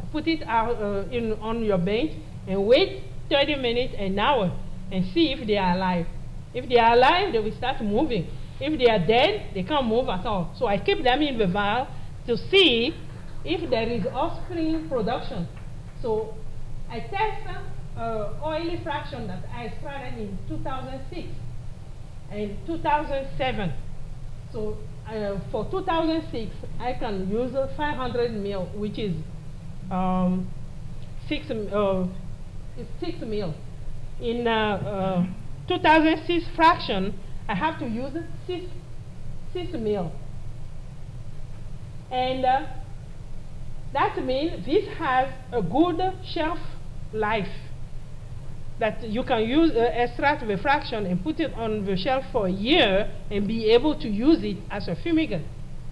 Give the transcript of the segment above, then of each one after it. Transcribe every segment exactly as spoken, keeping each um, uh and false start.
put it out uh, in, on your bench and wait thirty minutes, an hour, and see if they are alive. If they are alive, they will start moving. If they are dead, they can't move at all. So I keep them in the vial to see if there is offspring production. So I test uh, oily fraction that I started in two thousand six and two thousand seven. So uh, for two thousand six, I can use five hundred mil, which is um, six, uh, six mil. In uh, uh, two thousand six fraction, I have to use six, six mil. And uh, that means this has a good shelf life, that you can use uh, extract the fraction and put it on the shelf for a year and be able to use it as a fumigant.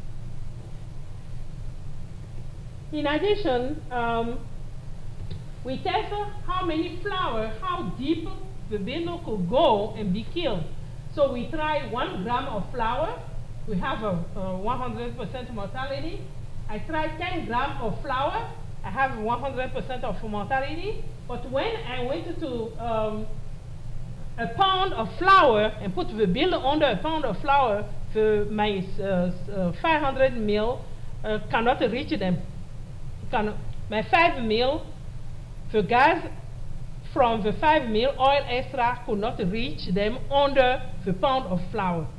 In addition, um, we test how many flowers, how deep the beetle could go and be killed. So we try one gram of flour. We have a one hundred percent mortality. I tried ten grams of flour. I have one hundred percent of mortality. But when I went to um, a pound of flour and put the bill under a pound of flour, the, my uh, uh, five hundred mil uh, cannot reach them. Can, my five mil, the gas from the five mil oil extra could not reach them under the pound of flour.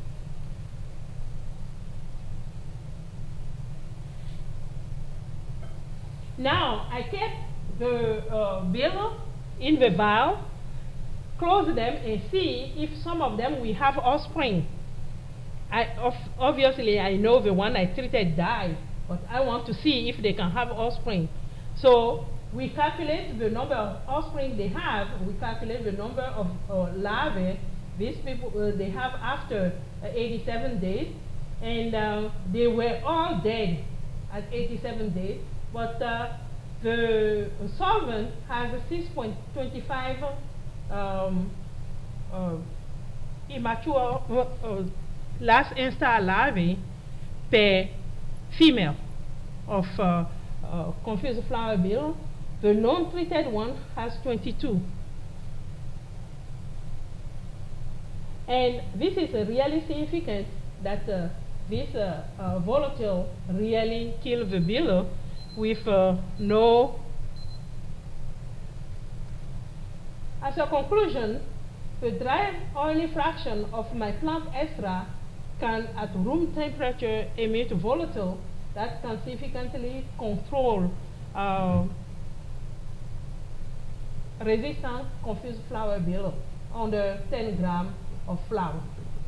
Now, I kept the uh, bill in the vial, close them, and see if some of them will have offspring. I, of, obviously, I know the one I treated died, but I want to see if they can have offspring. So we calculate the number of offspring they have. We calculate the number of uh, larvae these people uh, they have after uh, eighty-seven days, and uh, they were all dead at eighty-seven days. But uh, the solvent has a six point two five um, uh, immature uh, uh, last instar larvae per female of uh, uh, confused flower beetle. The non-treated one has twenty-two. And this is uh, really significant that uh, this uh, uh, volatile really kills the beetle with uh, no. As a conclusion, the dry oily fraction of my plant extra can at room temperature emit volatile that can significantly control uh, resistant confused flower beetle under ten grams of flour.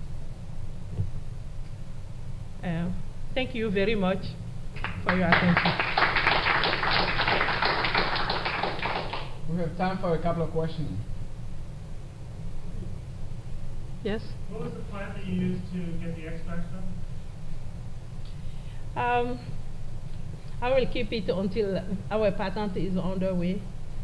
Uh, thank you very much for your attention. We have time for a couple of questions. Yes? What was the plant that you used to get the extract from? Um, I will keep it until our patent is on the way.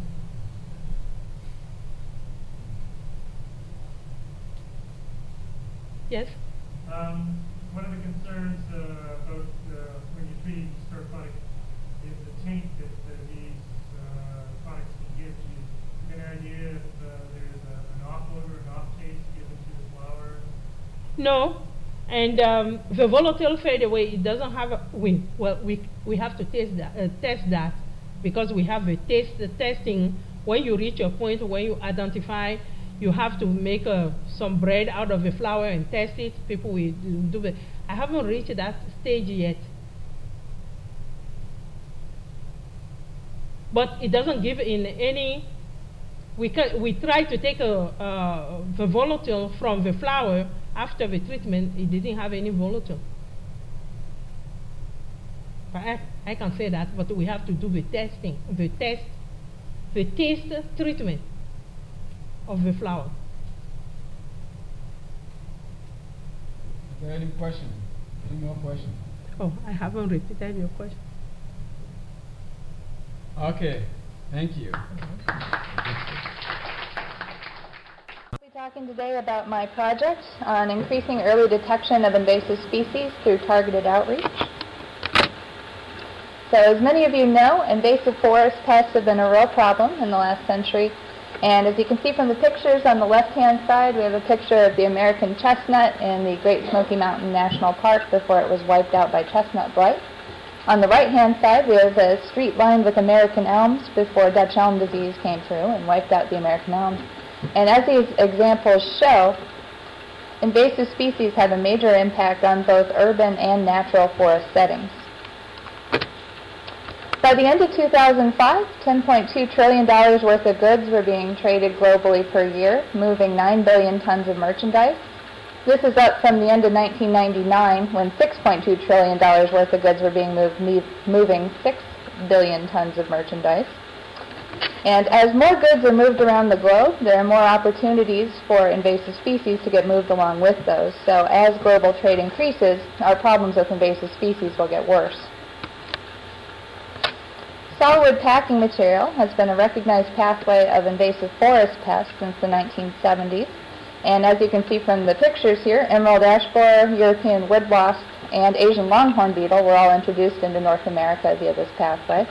Yes? Um, one of the concerns uh, about uh, when you're treating star product is the taint that uh, these uh, products can give. Do you have an idea if uh, there's a, an off odor, an off taste given to the flower? No. And um, the volatile fade away, it doesn't have a, we, well, we, we have to test that, uh, test that because we have a taste the testing. When you reach a point where you identify, you have to make uh, some bread out of the flour and test it. People will do it. I haven't reached that stage yet. But it doesn't give in any, we, can, we try to take a, uh, the volatile from the flour after the treatment, it didn't have any volatile. But I, I can say that, but we have to do the testing, the test, the taste treatment of the flower. Is there any question? Any more questions? Oh, I haven't repeated your question. Okay, thank you. I'll be talking today about my project on increasing early detection of invasive species through targeted outreach. So as many of you know, invasive forest pests have been a real problem in the last century. And as you can see from the pictures on the left-hand side, we have a picture of the American chestnut in the Great Smoky Mountain National Park before it was wiped out by chestnut blight. On the right-hand side, we have a street lined with American elms before Dutch elm disease came through and wiped out the American elms. And as these examples show, invasive species have a major impact on both urban and natural forest settings. By the end of two thousand five, ten point two trillion dollars worth of goods were being traded globally per year, moving nine billion tons of merchandise. This is up from the end of nineteen ninety-nine, when six point two trillion dollars worth of goods were being moved, moving six billion tons of merchandise. And as more goods are moved around the globe, there are more opportunities for invasive species to get moved along with those. So as global trade increases, our problems with invasive species will get worse. Solid packing material has been a recognized pathway of invasive forest pests since the nineteen seventies. And as you can see from the pictures here, emerald ash borer, European wood wasp, and Asian longhorn beetle were all introduced into North America via this pathway.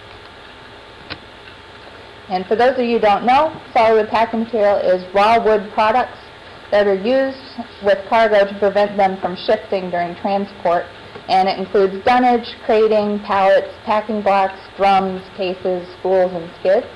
And for those of you who don't know, solid wood packing material is raw wood products that are used with cargo to prevent them from shifting during transport. And it includes dunnage, crating, pallets, packing blocks, drums, cases, spools, and skids.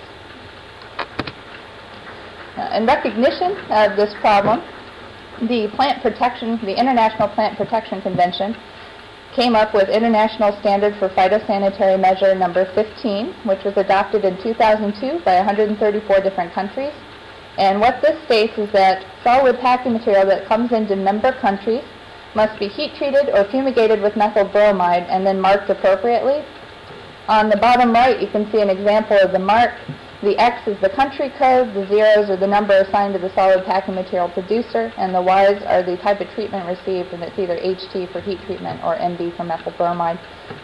Uh, in recognition of this problem, the Plant Protection, the International Plant Protection Convention came up with International Standard for Phytosanitary Measure number fifteen, which was adopted in two thousand two by one hundred thirty-four different countries. And what this states is that solid packing material that comes into member countries must be heat treated or fumigated with methyl bromide and then marked appropriately. On the bottom right, you can see an example of the mark. The X is the country code, the zeros are the number assigned to the solid packing material producer, and the Y's are the type of treatment received, and it's either H T for heat treatment or M B for methyl bromide.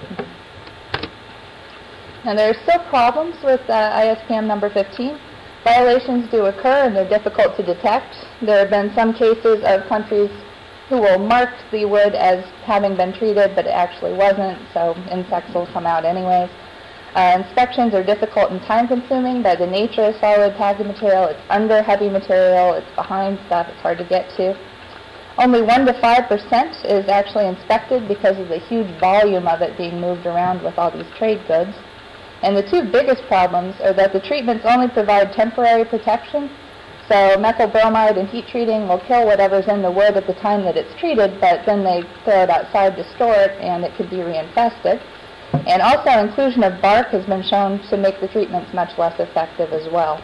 Now there are still problems with uh, I S P M number fifteen. Violations do occur and they're difficult to detect. There have been some cases of countries who will mark the wood as having been treated, but it actually wasn't, so insects will come out anyways. Uh, inspections are difficult and time-consuming by the nature of solid packing material. It's under heavy material, it's behind stuff, it's hard to get to. Only one to five percent is actually inspected because of the huge volume of it being moved around with all these trade goods. And the two biggest problems are that the treatments only provide temporary protection. So methyl bromide and heat treating will kill whatever's in the wood at the time that it's treated, but then they throw it outside to store it and it could be reinfested. And also inclusion of bark has been shown to make the treatments much less effective as well.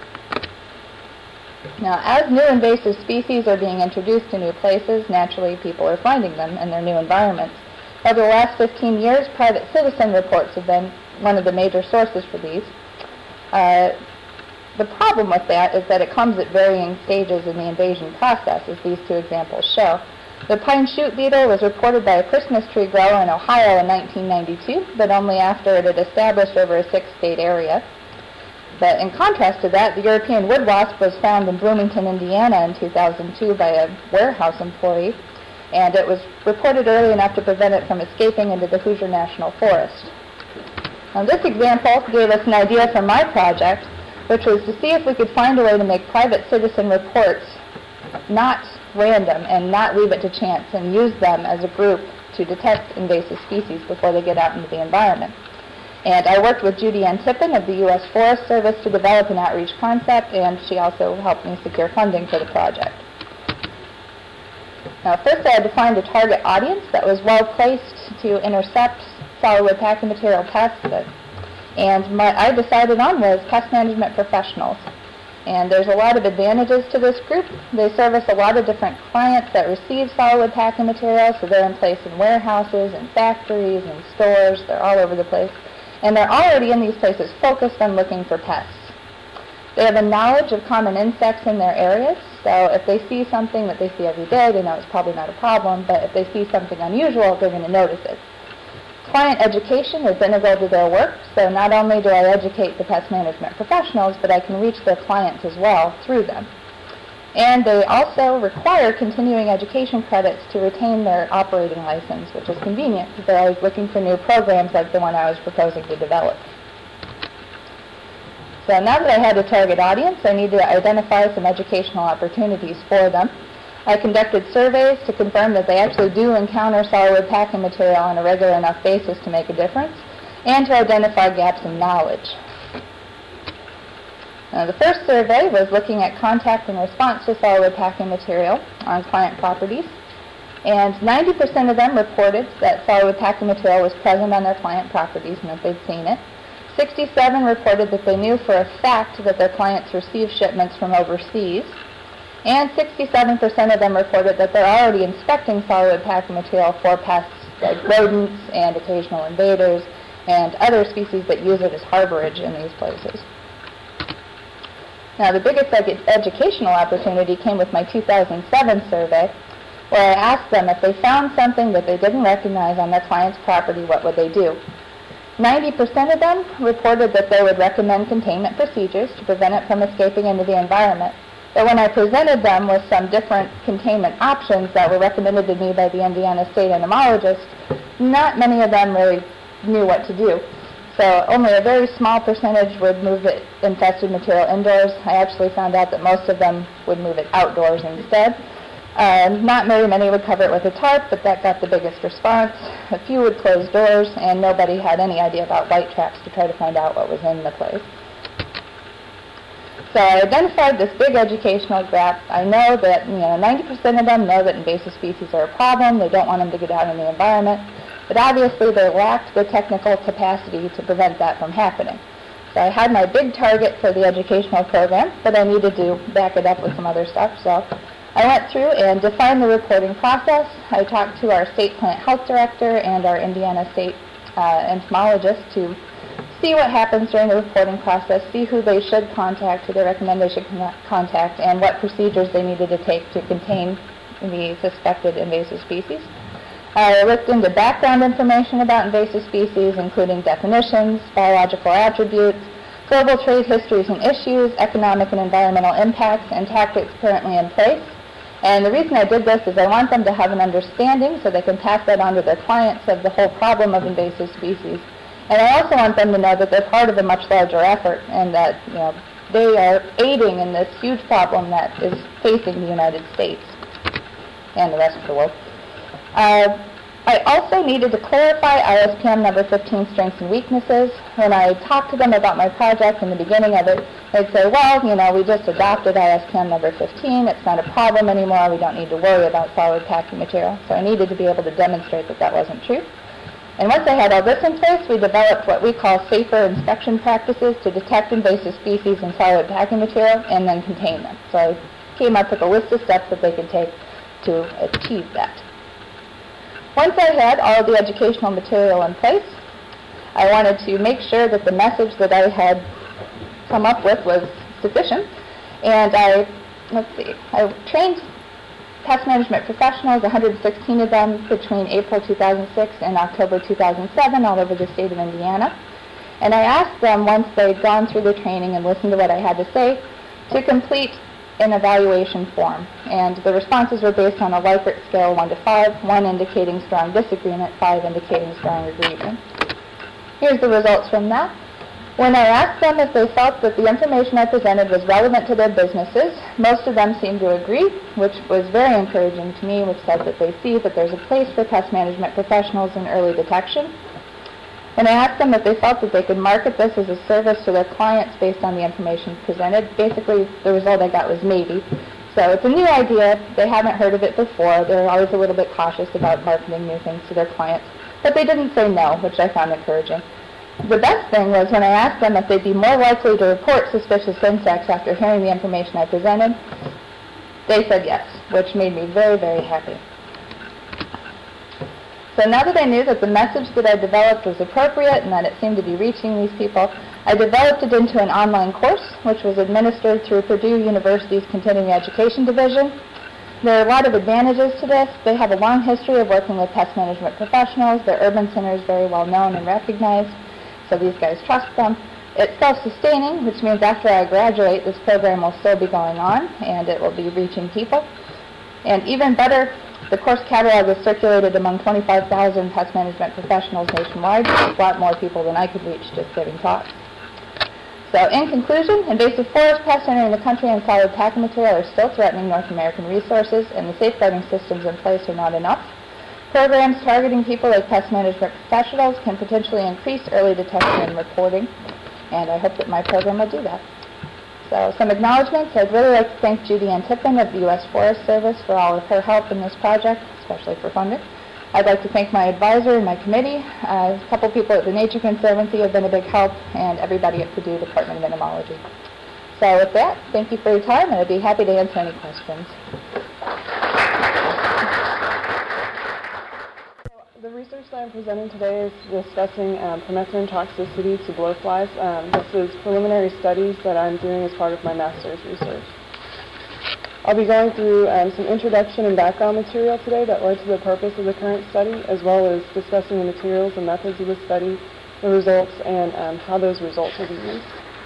Now, as new invasive species are being introduced to new places, naturally people are finding them in their new environments. Over the last fifteen years, private citizen reports have been one of the major sources for these. Uh, The problem with that is that it comes at varying stages in the invasion process, as these two examples show. The pine shoot beetle was reported by a Christmas tree grower in Ohio in nineteen ninety-two, but only after it had established over a six-state area. But in contrast to that, the European wood wasp was found in Bloomington, Indiana in two thousand two by a warehouse employee, and it was reported early enough to prevent it from escaping into the Hoosier National Forest. Now, this example gave us an idea for my project, which was to see if we could find a way to make private citizen reports not random and not leave it to chance and use them as a group to detect invasive species before they get out into the environment. And I worked with Judy Ann Tippin of the U S Forest Service to develop an outreach concept, and she also helped me secure funding for the project. Now, first I had to find a target audience that was well placed to intercept solid wood packing material pests. That And what I decided on was pest management professionals. And there's a lot of advantages to this group. They service a lot of different clients that receive solid wood packing material, so they're in place in warehouses and factories and stores. They're all over the place. And they're already in these places focused on looking for pests. They have a knowledge of common insects in their areas, so if they see something that they see every day, they know it's probably not a problem, but if they see something unusual, they're going to notice it. Client education is integral to their work, so not only do I educate the pest management professionals, but I can reach their clients as well through them. And they also require continuing education credits to retain their operating license, which is convenient because they're always looking for new programs like the one I was proposing to develop. So now that I had a target audience, I needed to identify some educational opportunities for them. I conducted surveys to confirm that they actually do encounter solid wood packing material on a regular enough basis to make a difference, and to identify gaps in knowledge. Now, the first survey was looking at contact and response to solid wood packing material on client properties, and ninety percent of them reported that solid wood packing material was present on their client properties and that they'd seen it. sixty-seven reported that they knew for a fact that their clients received shipments from overseas, and sixty-seven percent of them reported that they're already inspecting solid wood packing material for pests like rodents and occasional invaders and other species that use it as harborage in these places. Now, the biggest ed- educational opportunity came with my two thousand seven survey, where I asked them if they found something that they didn't recognize on their client's property, what would they do? ninety percent of them reported that they would recommend containment procedures to prevent it from escaping into the environment. But when I presented them with some different containment options that were recommended to me by the Indiana State entomologist, not many of them really knew what to do. So only a very small percentage would move the infested material indoors. I actually found out that most of them would move it outdoors instead. Uh, not very many would cover it with a tarp, but that got the biggest response. A few would close doors, and nobody had any idea about light traps to try to find out what was in the place. So I identified this big educational gap. I know that you know ninety percent of them know that invasive species are a problem. They don't want them to get out in the environment. But obviously they lacked the technical capacity to prevent that from happening. So I had my big target for the educational program, but I needed to back it up with some other stuff. So I went through and defined the reporting process. I talked to our state plant health director and our Indiana State uh, entomologist to see what happens during the reporting process, see who they should contact, who they recommend they should con- contact, and what procedures they needed to take to contain the suspected invasive species. I looked into background information about invasive species, including definitions, biological attributes, global trade histories and issues, economic and environmental impacts, and tactics currently in place. And the reason I did this is I want them to have an understanding so they can pass that on to their clients of the whole problem of invasive species. And I also want them to know that they're part of a much larger effort and that you know, they are aiding in this huge problem that is facing the United States and the rest of the world. Uh, I also needed to clarify I S P M number fifteen strengths and weaknesses. When I talked to them about my project in the beginning of it, they'd say, well, you know, we just adopted I S P M number fifteen. It's not a problem anymore. We don't need to worry about solid packing material. So I needed to be able to demonstrate that that wasn't true. And once I had all this in place, we developed what we call safer inspection practices to detect invasive species in solid packing material and then contain them. So I came up with a list of steps that they could take to achieve that. Once I had all of the educational material in place, I wanted to make sure that the message that I had come up with was sufficient. And I, let's see, I trained pest management professionals, one hundred sixteen of them between April two thousand six and October two thousand seven all over the state of Indiana. And I asked them, once they'd gone through the training and listened to what I had to say, to complete an evaluation form. And the responses were based on a Likert scale one to five, one indicating strong disagreement, five indicating strong agreement. Here's the results from that. When I asked them if they felt that the information I presented was relevant to their businesses, most of them seemed to agree, which was very encouraging to me, which says that they see that there's a place for pest management professionals in early detection. When I asked them if they felt that they could market this as a service to their clients based on the information presented, basically the result I got was maybe. So it's a new idea. They haven't heard of it before. They're always a little bit cautious about marketing new things to their clients. But they didn't say no, which I found encouraging. The best thing was when I asked them if they'd be more likely to report suspicious insects after hearing the information I presented, they said yes, which made me very, very happy. So now that I knew that the message that I developed was appropriate and that it seemed to be reaching these people, I developed it into an online course, which was administered through Purdue University's Continuing Education Division. There are a lot of advantages to this. They have a long history of working with pest management professionals. Their urban center is very well known and recognized, so these guys trust them. It's self-sustaining, which means after I graduate, this program will still be going on, and it will be reaching people. And even better, the course catalog is circulated among twenty-five thousand pest management professionals nationwide, a lot more people than I could reach just giving talks. So in conclusion, invasive forest pests entering the country and solid packing material are still threatening North American resources, and the safeguarding systems in place are not enough. Programs targeting people like pest management professionals can potentially increase early detection and reporting, and I hope that my program will do that. So some acknowledgments. I'd really like to thank Judy Ann Tipton of the U S Forest Service for all of her help in this project, especially for funding. I'd like to thank my advisor and my committee. Uh, a couple people at the Nature Conservancy have been a big help, and everybody at Purdue Department of Entomology. So with that, thank you for your time, and I'd be happy to answer any questions. The research that I'm presenting today is discussing um, permethrin toxicity to blowflies. Um, this is preliminary studies that I'm doing as part of my master's research. I'll be going through um, some introduction and background material today that led to the purpose of the current study, as well as discussing the materials and methods of the study, the results, and um, how those results will be used.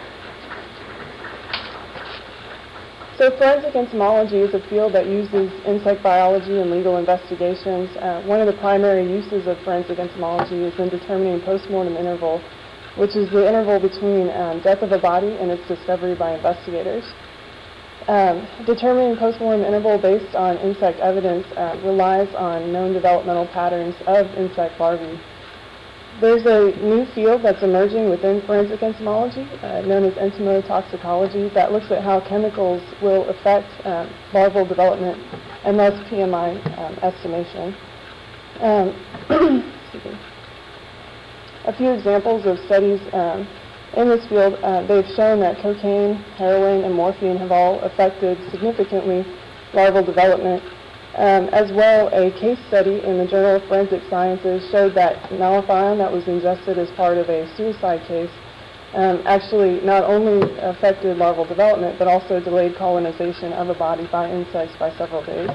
So forensic entomology is a field that uses insect biology and legal investigations. Uh, one of the primary uses of forensic entomology is in determining postmortem interval, which is the interval between um, death of a body and its discovery by investigators. Um, determining postmortem interval based on insect evidence uh, relies on known developmental patterns of insect larvae. There's a new field that's emerging within forensic entomology, uh, known as entomotoxicology, that looks at how chemicals will affect um, larval development and thus P M I um, estimation. Um, excuse me. A few examples of studies um, in this field, uh, they've shown that cocaine, heroin, and morphine have all affected significantly larval development. Um, as well, a case study in the Journal of Forensic Sciences showed that malathion that was ingested as part of a suicide case um, actually not only affected larval development, but also delayed colonization of a body by insects by several days.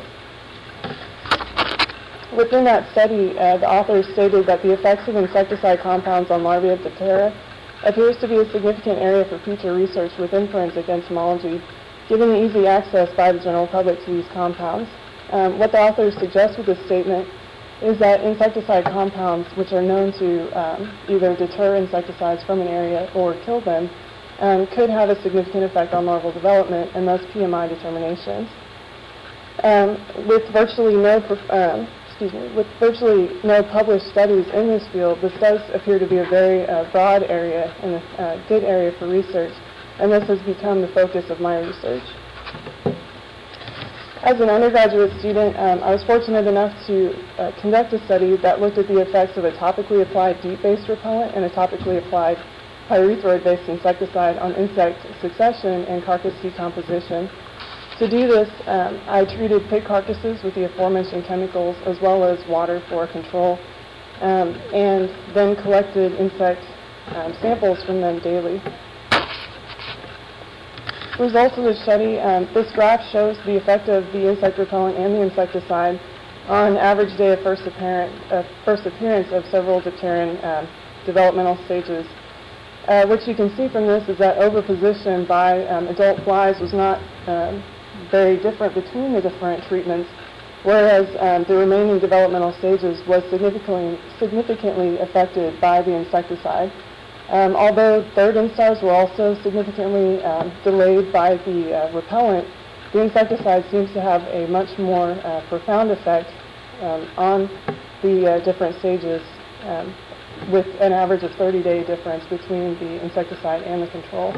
Within that study, uh, the authors stated that the effects of insecticide compounds on larvae of Diptera appears to be a significant area for future research within forensic entomology, given the easy access by the general public to these compounds. Um, what the authors suggest with this statement is that insecticide compounds, which are known to um, either deter insecticides from an area or kill them, um, could have a significant effect on larval development and thus P M I determinations. Um, with virtually no, um, excuse me, with virtually no published studies in this field, this does appear to be a very uh, broad area and a uh, good area for research, and this has become the focus of my research. As an undergraduate student, um, I was fortunate enough to uh, conduct a study that looked at the effects of a topically applied DEET-based repellent and a topically applied pyrethroid-based insecticide on insect succession and carcass decomposition. To do this, um, I treated pig carcasses with the aforementioned chemicals as well as water for control, um, and then collected insect um, samples from them daily. Results of the study, um, this graph shows the effect of the insect repellent and the insecticide on average day of first, apparent, uh, first appearance of several dipteran um, developmental stages. Uh, what you can see from this is that oviposition by um, adult flies was not um, very different between the different treatments, whereas um, the remaining developmental stages was significantly, significantly affected by the insecticide. Um, although third instars were also significantly um, delayed by the uh, repellent, the insecticide seems to have a much more uh, profound effect um, on the uh, different stages, um, with an average of thirty day difference between the insecticide and the control.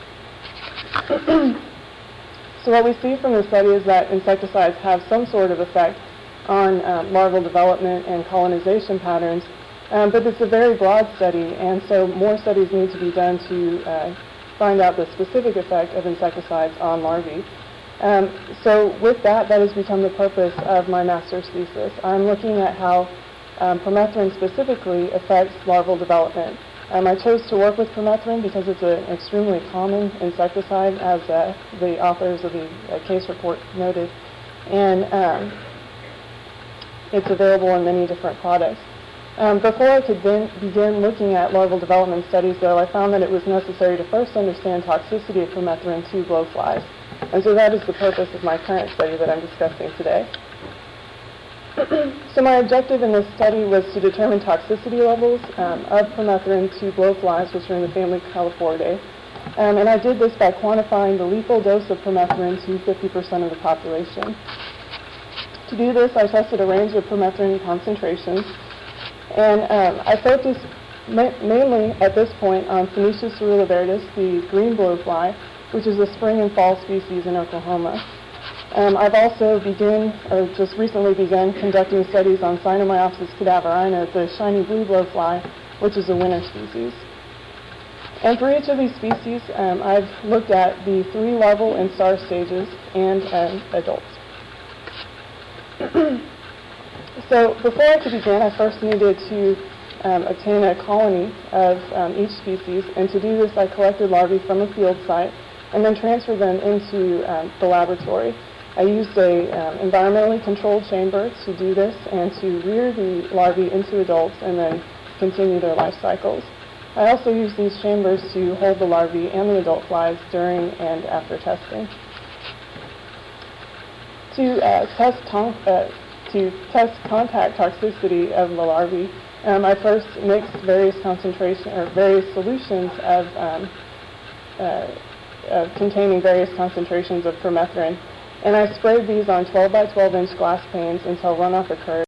So what we see from the study is that insecticides have some sort of effect on um, larval development and colonization patterns. Um, but it's a very broad study, and so more studies need to be done to uh, find out the specific effect of insecticides on larvae. Um, so with that, that has become the purpose of my master's thesis. I'm looking at how um, permethrin specifically affects larval development. Um, I chose to work with permethrin because it's an extremely common insecticide, as uh, the authors of the uh, case report noted, and um, it's available in many different products. Um, before I could then begin looking at larval development studies, though, I found that it was necessary to first understand toxicity of permethrin to blowflies. And so that is the purpose of my current study that I'm discussing today. So my objective in this study was to determine toxicity levels um, of permethrin to blowflies, which are in the family Callifornidae. Um, and I did this by quantifying the lethal dose of permethrin to fifty percent of the population. To do this, I tested a range of permethrin concentrations, and um, I focused ma mainly at this point on Phoenicia ceruliverdis, the green blowfly, which is a spring and fall species in Oklahoma. Um, I've also begun, or just recently begun, conducting studies on Cynomyopsis cadaverina, the shiny blue blowfly, which is a winter species. And for each of these species, um, I've looked at the three larval and star stages and um, adults. So before I could begin, I first needed to um, obtain a colony of um, each species, and to do this I collected larvae from a field site and then transferred them into um, the laboratory. I used a um, environmentally controlled chamber to do this and to rear the larvae into adults and then continue their life cycles. I also used these chambers to hold the larvae and the adult flies during and after testing. To uh, test uh, to test contact toxicity of the larvae, um, I first mixed various concentration or various solutions of um, uh, uh, containing various concentrations of permethrin, and I sprayed these on twelve by twelve inch glass panes until runoff occurred.